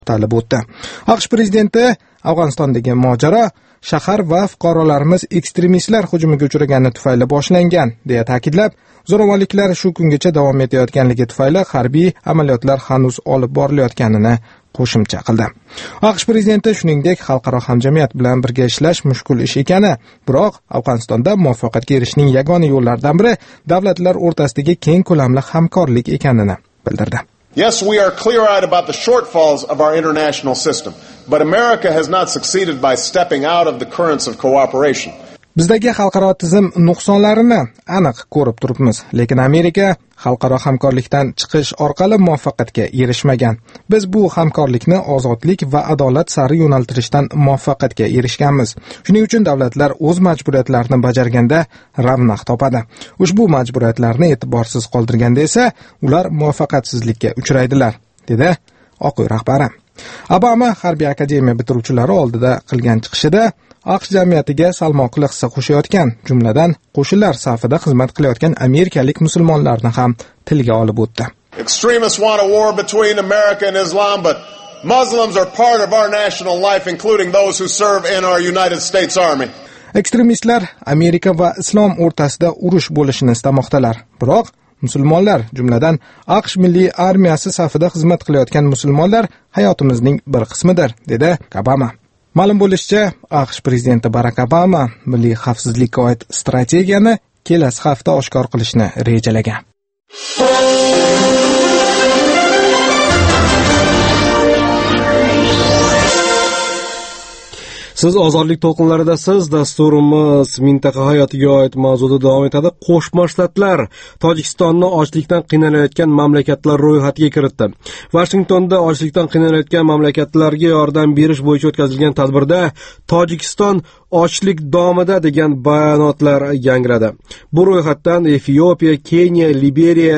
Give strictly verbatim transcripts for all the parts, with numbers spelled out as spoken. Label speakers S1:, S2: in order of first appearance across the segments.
S1: ta'lib o'tdi. AQSh prezidenti Afg'onistondagi mojaro shahar va fuqarolarimiz ekstremistlar hujumiga uchragani tufayli boshlangan deya ta'kidlab, zo'ravonliklar shu kungacha davom etayotganligi tufayli harbiy amaliyotlar hanuz olib borilayotganini qo'shimcha qildi. AQSh prezidenti shuningdek xalqaro hamjamiyat bilan birga ishlash mushkul ish ekani, biroq Afg'onistonda muvaffaqiyatga erishishning yagona yo'llaridan biri davlatlar o'rtasidagi keng ko'lamli hamkorlik ekanini bildirdi.
S2: Yes, we are clear-eyed about the shortfalls of our international system, but America has not succeeded by stepping out of the currents of cooperation.
S1: Bizdagi xalqaro tizim nuqsonlarini aniq ko'rib turibmiz, lekin Amerika xalqaro hamkorlikdan chiqish orqali muvaffaqiyatga erishmagan. Biz bu hamkorlikni ozodlik va adolat sari yo'naltirishdan muvaffaqiyatga erishganmiz. Shuning uchun davlatlar o'z majburiyatlarini bajarganda ravnaq topadi. Ushbu majburiyatlarni e'tiborsiz qoldirganda esa ular muvaffaqiyatsizlikka uchraydilar, dedi Oq uy rahbari. Obama harbiy akademiya bitiruvchilari oldida qilgan chiqishida AQSh jamiyatiga salmoqli hissa qo'shayotgan, jumladan qo'shinlar safida xizmat qilayotgan amerikalik musulmonlarni ham tilga olib o'tdi.
S2: Extremists want a war between America and Islam, but Muslims are part of our national life, including those who serve in our United States Army.
S1: Ekstremistlar Amerika va islom o'rtasida urush bo'lishini istamoqdalar. Biroq musulmonlar, jumladan AQSh milliy armiyasi safida xizmat qilayotgan musulmonlar hayotimizning bir qismidir, dedi Obama. Ma'lum bo'lishicha, AQSh prezidenti Barack Obama milliy xavfsizlikka oid strategiyani kelasi hafta oshkor qilishni rejalagan.
S3: Siz ozodlik to'lqinlaridasiz. Dasturimiz mintaqa hayotiga oid mavzuda davom etadi. Qo'shma Shtatlar Tojikistonni ochlikdan qiynalayotgan mamlakatlar ro'yxatiga kiritdi. Washingtonda ochlikdan qiynalayotgan mamlakatlarga yordam berish bo'yicha o'tkazilgan tadbirda Tojikiston ochlik domida degan bayonotlar yangradi. Bu ro'yxatdan Efiopiya, Keniya, Liberiya,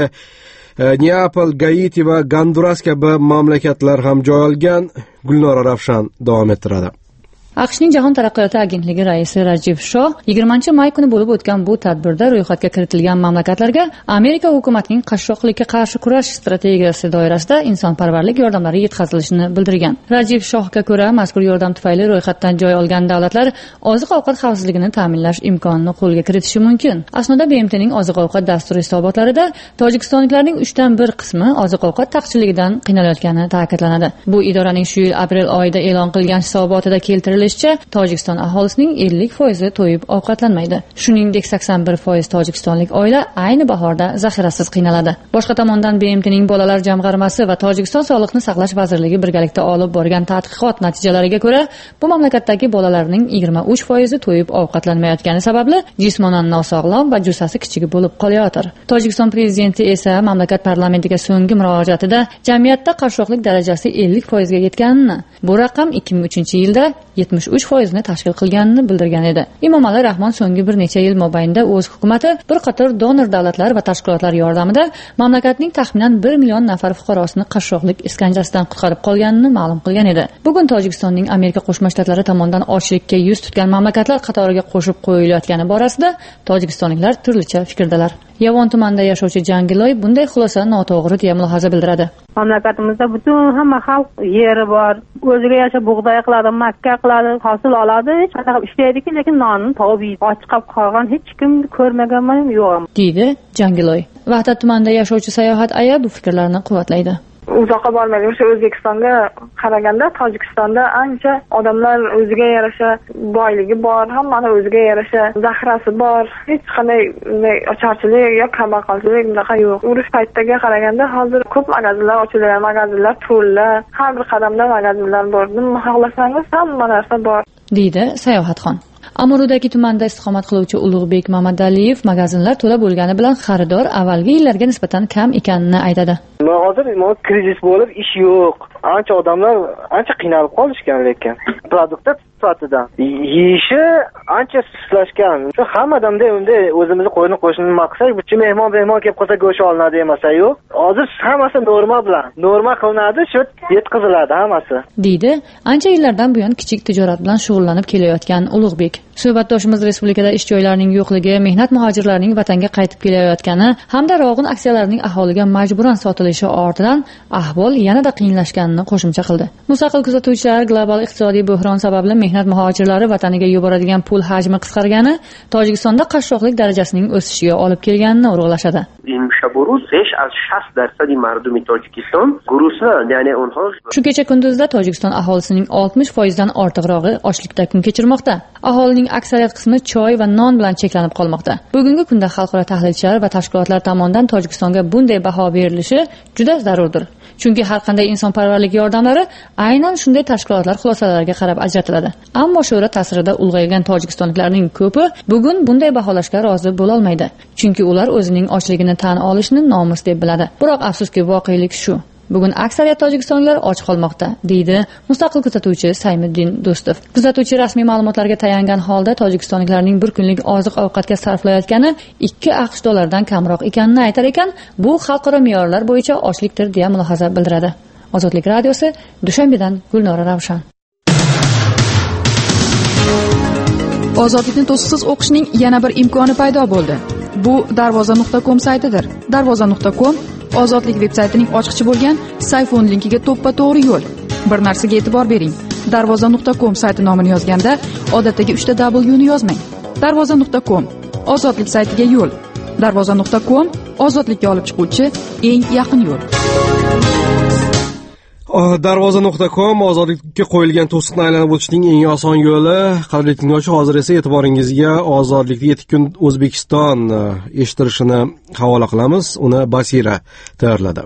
S3: Neapol, Gaiti va Gonduras kabi mamlakatlar ham joy olgan. Gulnora Ravshan davom ettiradi.
S4: AQShning Jahon taraqqiyoti agentligi raisi Rajiv Shoh yigirmanchi may kuni bo'lib o'tgan bu tadbirda ro'yxatga kiritilgan mamlakatlarga Amerika hukumatining qashshoqlikka qarshi kurash strategiyasi doirasida insonparvarlik yordamlari yetkazilishini bildirgan. Rajiv Shohga ko'ra, mazkur yordam tufayli ro'yxatdan joy olgan davlatlar oziq-ovqat xavfsizligini ta'minlash imkonini qo'lga kiritishi mumkin. Aslida B M Tning oziq-ovqat dasturi hisobotlarida tojikistonliklarning uchdan bir qismi oziq-ovqat taqchilligidan qiynalayotgani ta'kidlanadi. Bu idoraning shu yil aprel oyida e'lon qilgan hisobotida keltirilgan Tojikiston aholisining ellik foizi to'yib ovqatlanmaydi. Shuningdek, sakson bir foiz tojikistonlik oila ayni bahorda zaxirasiz qiynaladi. Boshqa tomondan B M Tning bolalar jamg'armasi va Tojikiston Sog'liqni saqlash vazirligi birgalikda olib borgan tadqiqot natijalariga ko'ra, bu mamlakatdagi bolalarning yigirma uch foizi to'yib ovqatlanmayotgani sababli jismonan nosog'lom va jussasi kichik bo'lib qolayotir. Tojikiston prezidenti esa mamlakat parlamentiga so'nggi murojaatida jamiyatda qashshoqlik darajasi ellik foizga yetganini, bu raqam ikki ming uchinchi yilda yetmish uch foizni tashkil qilganini bildirgan edi. Emomali Rahmon so'nggi bir necha yil mobaynida o'z hukumatı bir qator donor davlatlar va tashkilotlar yordamida mamlakatning taxminan bir million nafar fuqarosini qashshoqlik iskanjasidan qutqarib qolganini ma'lum qilgan edi. Bugun Tojikistonning Amerika Qo'shma Shtatlari tomonidan ochlikka yuz tutgan mamlakatlar qatoriga qo'shib qo'yilayotgani borasida tojikistonliklar turlicha fikrdalar. Yovon tumanida yashovchi Jangiloy bunday xulosa noto'g'ri deya mulohaza bildiradi.
S5: Mamlakatimizda butun hamma xalq yeri bor, o'ziga yarasha bug'doy qiladi, makka qiladi, hosil oladi, hech qanaqa ishlaydi-ki, lekin nonni topib yeydi. Och qolgan hech kim ko'rmaganman, yo'q, deydi Jangiloy. Vahdat tumanida yashovchi Sayohat aya bu fikrlarni quvvatlaydi.
S6: Uzoqqa bormaydi. O'sha O'zbekistonga qaraganda Tojikistonda ancha odamlar o'ziga yarasha boyligi bor, hammani o'ziga yarasha zaxirasi bor. Hech qanday ocharchilik yoki kambag'alchilik bunaqa yo'q. Urush paytiga qaraganda hozir ko'p magazinlar ochilgan, magazinlar to'la, har bir qadamda magazinlar bor. Nima xohlasangiz hamma narsa bor,
S4: deydi Sayohatxon. Amurudagi tumanda istiqomat qiluvchi Ulug'bek Mamadaliyev magazinlar to'la bo'lgani bilan xaridor avvalgi yillarga nisbatan kam ekanini aytadi.
S7: Hozir krizis bo'lib, ish yo'q. Ancha odamlar ancha qiynalib qolishgan, lekin produktlar sifatida yeyishi ancha suslashgan. Shu hammadanda endi o'zimizni qo'yni qo'shni maqsak, bitta mehmon mehmon kelib qolsa go'sht olinadi demasa-yu, hozir hammasi norma bilan, norma qilinadi, shu yetkaziladi hammasi, deydi
S4: ancha yillardan buyon kichik tijorat bilan shug'ullanib kelayotgan Ulug'bek. Suhbatdoshimiz respublikada ish joylarining yo'qligi, mehnat muhojirlarining vatanga qaytib kelayotgani hamda rog'un aksiyalarining aholiga majburan sotilishi ortidan ahvol yanada qiyinlashganini ekanini qo'shimcha qildi. Mustaqil kuzatuvchilar global iqtisodiy bo'hron sababli mehnat muhojirlari vataniga yuboradigan pul hajmi qisqargani Tojikistonda qashshoqlik darajasining o'sishiga olib kelganini urg'ulashadi. Shu kecha kunduzda Tojikiston aholisining oltmish foizdan ortiqrog'i ochlikda kun kechirmoqda. Aholining aksariyat qismi choy va non bilan cheklanib qolmoqda. Bugungi kunda xalqaro tahlilchilar va tashkilotlar tomonidan Tojikistonga bunday baho berilishi juda zarurdir. Chunki har qanday insonparvarlik yordamlari aynan shunday tashkilotlar xulosalariga qarab ajratiladi. Ammo sho'ra ta'sirida ulg'aygan tojikistonliklarning ko'pi bugun bunday baholashga rozi bo'la olmaydi. Chunki ular o'zining ochligini tan olishni nomus deb biladi. Biroq afsuski voqelik shu. Bugun aksariyat tojikistonliklar och qolmoqda, deydi mustaqil kuzatuvchi Saymiddin Do'stov. Kuzatuvchi rasmiy ma'lumotlarga tayangan holda tojikistonliklarning bir kunlik oziq-ovqatga sarflayotgani ikki aqsh dollaridan kamroq ekanini aytar ekan, bu xalqaro me'yorlar bo'yicha ochlikdir deya mulohaza bildiradi. Ozodlik radiosi, Dushanbedan Gulnora Ravshan.
S8: Ozodlikni to'siqsiz o'qishning yana bir imkoni paydo bo'ldi. Bu darvoza nuqta com saytidir. darvoza nuqta com Ozodlik veb-saytining ochiqchi bo'lgan Sayfon linkiga to'ppa-to'g'ri yo'l. Bir narsaga e'tibor bering. darvoza nuqta com sayti nomini yozganda odatdagi uchta W ni yozmang. darvoza nuqta com Ozodlik saytiga yo'l. darvoza nuqta com ozodlikka olib chiquvchi eng yaqin yo'l.
S3: darvoza nuqta com ozodlikka qo'yilgan to'siqni aylanib o'tishning eng oson yo'li. Qadrli tinglovchi, hozir esa e'tiboringizga ozodlikda yetti kun O'zbekiston eshittirishini havola qilamiz. Uni Basira tayyorladi.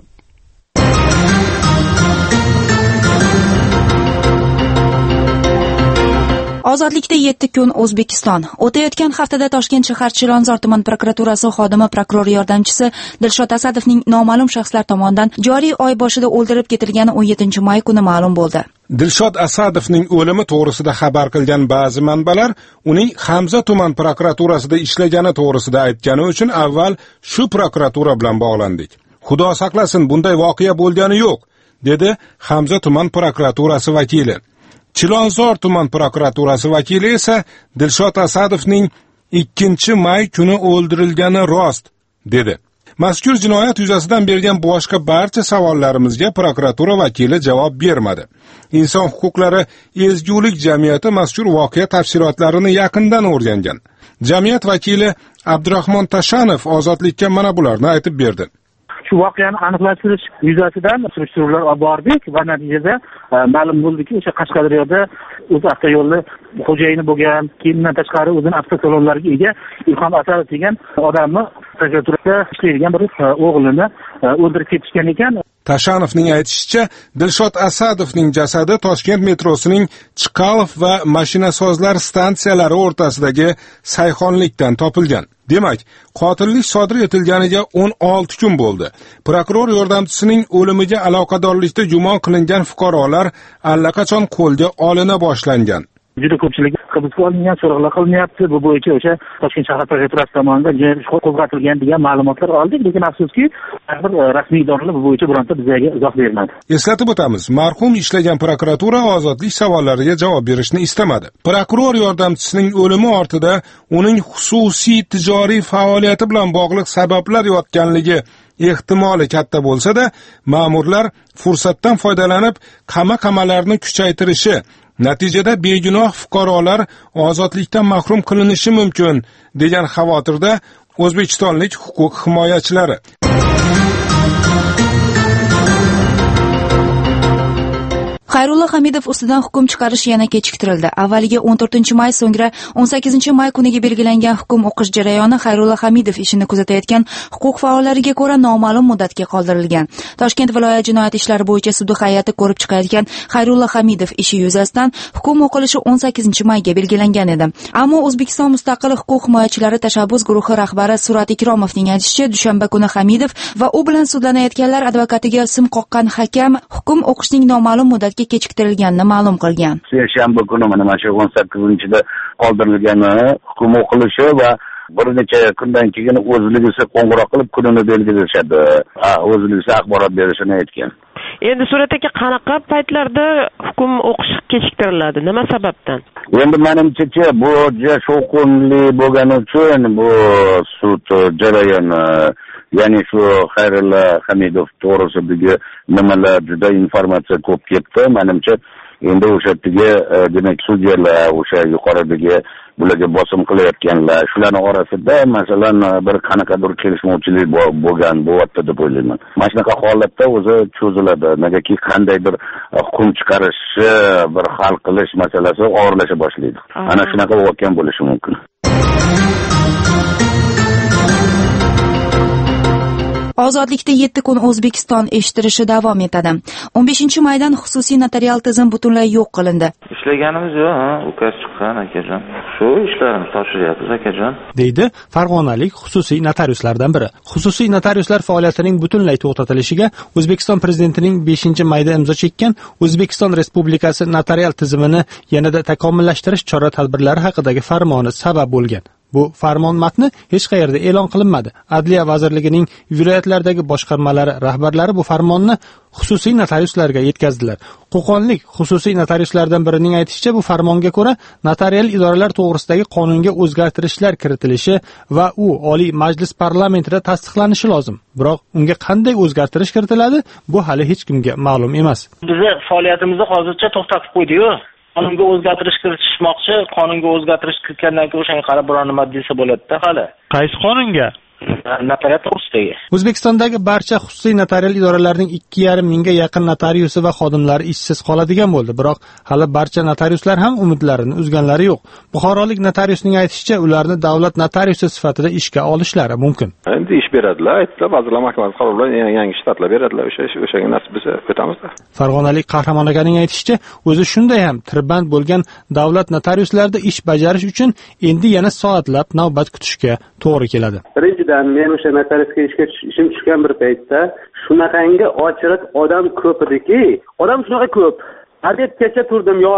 S9: Ozodlikda yetti kun O'zbekiston. O'tayotgan haftada Toshkent shahar Chilonzor tuman prokuraturasi xodimi prokuror yordamchisi Dilshod Asadovning noma'lum shaxslar tomonidan joriy oy boshida o'ldirib ketilgani o'n yettinchi may kuni ma'lum bo'ldi.
S10: Dilshod Asadovning o'limi to'g'risida xabar qilgan ba'zi manbalar uning Hamza tuman prokuraturasida ishlagani to'g'risida aytgani uchun avval shu prokuratura bilan bog'landik. Xudo saqlasin, bunday voqea bo'lgani yo'q, dedi Hamza tuman prokuraturasi vakili. Chilonzor tuman prokuraturasi vakili esa Dilshod Asadovning ikkinchi may kuni o'ldirilgani rost, dedi. Mazkur jinoyat yuzasidan bergan boshqa barcha savollarimizga prokuratura vakili javob bermadi. Inson huquqlari ezgulik jamiyati mazkur voqea tafsilotlarini yaqindan o'rgangan. Jamiyat vakili Abdurahmon Tashanov Ozodlikka mana bularni aytib berdi.
S11: Shu voqeani aniqlashtirish yuzasidan surishtiruvlar olib bordik va natijada ma'lum bo'ldiki, o'sha Qashqadaryoda o'z avtoyo'lni xo'jayini bo'lgan, keyindan tashqari o'zini avtosalonlariga ega Ilhom Asadov degan odamni prokuraturada ishlaydigan bir o'g'lini o'ldirib ketishgan ekan.
S10: Tashanovning aytishicha, Dilshod Asadovning jasadi Toshkent metrosining Chiqalov va mashinasozlar stansiyalari o'rtasidagi sayxonlikdan topilgan. Demak, qotillik sodir etilganiga o'n olti kun bo'ldi. Prokuror yordamchisining o'limiga aloqadorlikda gumon qilingan fuqarolar allaqachon qo'lga olina boshlangan.
S11: Juda ko'pchilik hibsga olingan, so'roqlar qilinyapti. Bu bo'yicha o'sha Toshkent shahar prokuraturasi tomonidan jinoyat ishi qo'zg'atilgan degan ma'lumotlar oldik, lekin afsuski, bir rasmiy idoralar bu bo'yicha bironta bizga izoh bermadi.
S10: Eslatib o'tamiz, marhum ishlagan prokuratura ozodlik savollariga javob berishni istamadi. Prokuror yordamchisining o'limi ortida uning xususiy tijoriy faoliyati bilan bog'liq sabablar yotganligi ehtimoli katta bo'lsa-da, ma'murlar fursatdan foydalanib qama-qamalarni kuchaytirishi, natijada begunoh fuqarolar ozodlikdan mahrum qilinishi mumkin degan xavotirda o'zbekistonlik huquq himoyachilari.
S9: Xayrullo Hamidov ustidan hukm chiqarish yana kechiktirildi. Avvaliga o'n to'rtinchi may, so'ngra o'n sakkizinchi may kuniga belgilangan hukm o'qish jarayoni Xayrullo Hamidov ishini kuzatayotgan huquq faollariga ko'ra noma'lum muddatga qoldirilgan. Toshkent viloyat jinoyat ishlari bo'yicha sudi hay'ati ko'rib chiqayotgan Xayrullo Hamidov ishi yuzasidan hukm o'qilishi o'n sakkizinchi mayga belgilangan edi. Ammo O'zbekiston mustaqil huquq himoyachilari tashabbus guruhi rahbari Surat Ikromovning aytishicha, dushanba kuni Hamidov va u bilan sudlanayotganlar advokatiga sim qoqqan hakam hukm o'qishning noma'lum muddatga kechiktirilganini ma'lum qilgan.
S12: Seshanba kuni mana shu o'n sakkizinchida qoldirilgani hukm o'qilishi va bir necha kundan keyin o'zligisi qo'ng'iroq qilib kunini belgilashadi. Ha, o'zligisi axborot berishini aytgan.
S13: Endi suratga qanaqa paytlarda hukm o'qish kechiktiriladi? Nima sababdan?
S12: Endi menimcha, bu shovqinli bo'lgani uchun bu sud jarayoni ya'ni shu Xayrulla Hamidov to'g'risidagi nimalar juda informatsiya ko'p ketdi. Menimcha endi o'sha yerga demak sudyalar, o'sha yuqoridagi bularga bosim qilayotganlar, shularning orasida masalan bir qanaqadir kelishmovchilik bo'lgan bo'lyapti deb o'ylayman. Mana shunaqa holatda o'zi cho'ziladi. Negaki qandaydir hukm chiqarishi, bir hal qilish masalasi og'irlasha boshlaydi. Ana shunaqa bo'layotgan bo'lishi mumkin.
S9: Ozodlikda yetti kun O'zbekiston eshittirishi davom etadi. o'n beshinchi maydan xususiy notarial tizim butunlay yo'q qilindi.
S14: Ishlaganimiz yo'q, ha, ukaz chiqqan akajon. Shu ishlarni topshiryapmiz akajon.
S15: deydi farg'onalik xususiy notariuslardan biri. Xususiy notariuslar faoliyatining butunlay to'xtatilishiga O'zbekiston prezidentining beshinchi mayda imzo chekkan O'zbekiston Respublikasi notarial tizimini yanada takomillashtirish chora-tadbirlari haqidagi farmoni sabab bo'lgan. Bu farmon matni hech qayerda e'lon qilinmadi. Adliya vazirligining viloyatlardagi boshqarmalari rahbarlari bu farmonni xususiy notariuslarga yetkazdilar. Qo'qonlik xususiy notariuslardan birining aytishicha, bu farmonga ko'ra notarial idoralar to'g'risidagi qonunga o'zgartirishlar kiritilishi va u Oliy Majlis parlamentida tasdiqlanishi lozim. Biroq unga qanday o'zgartirish kiritiladi, bu hali hech kimga ma'lum emas.
S11: Bizni faoliyatimizni hozircha to'xtatib qo'ydi-yu. Qonunga o'zgartirish kiritishmoqchi, qonunga o'zgartirish kiritgandan keyin o'shanga qarab biror nima desa bo'ladi-da hali.
S15: Qaysi qonunga?
S11: Notariat to'g'risidagi.
S15: O'zbekistondagi barcha xususiy notarial idoralarning ikki yarim mingga yaqin notariusi va xodimlari ishsiz qoladigan bo'ldi. Biroq hali barcha notariuslar ham umidlarini uzganlari yo'q. Buxorolik notariusning aytishicha, ularni davlat notariusi sifatida ishga olishlari mumkin.
S16: Endi ish beradilar, aytdilar, Vazirlar Mahkamasi qarori bilan yangi shtatlar beradilar, o'sha o'shanga nasib bo'lsa o'tamiz.
S15: Farg'onalik Qahramon akaning aytishicha, o'zi shunday ham tirband bo'lgan davlat notariuslarda ish bajarish uchun endi yana soatlab navbat kutishga to'g'ri keladi.
S17: Men o'sha notariusga ishga ishim tushgan bir paytda shunaqangi ochiriq odam ko'p ediki, odam shunaqa ko'p. Hadetgacha turdim, yo